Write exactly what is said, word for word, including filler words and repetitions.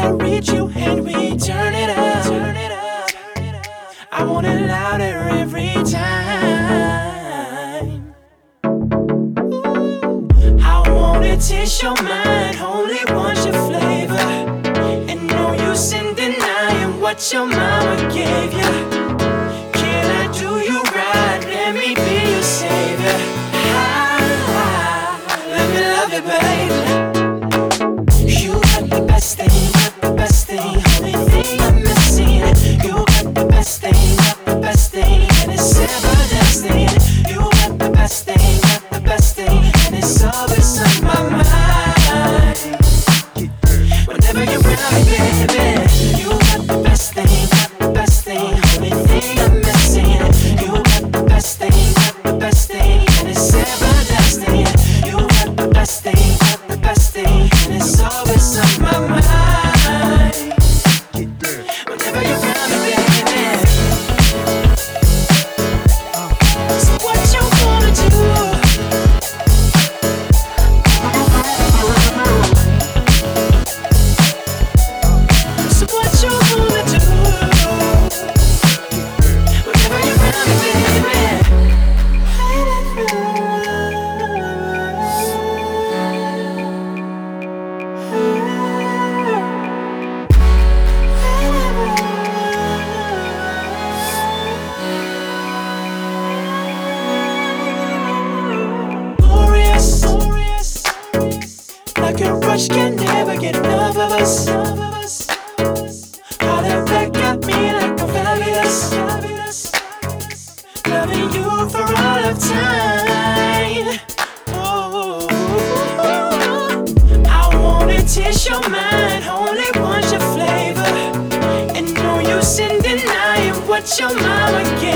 I reach you and we turn it up. Turn it up. I want it louder every time. I wanna taste your mind, only want your flavor. And no use in denying what your mama gave you. Can I do you right? Let me be your savior. Ah, let me love you, baby. You got the best thing, got the best thing, only thing I'm missing. You got the best thing, got the best thing, and it's everlasting. You got the best thing, got the best thing, and it's always on my mind. Whenever you're around me, baby, you got the best thing, got the best thing, only thing I'm missing. You got the best thing, got the best thing, and it's everlasting. You got the best thing, got the best thing, and it's always on my mind. Whenever you're around me, baby. So what you wanna do? So what you wanna do? Whenever you're around me, baby. Glorious, like a rush, can never get enough of us. How that back got me like I'm fabulous, loving you for all of time. Oh, I wanna taste your mind, only want your flavor, and no use in denying what your mama gave.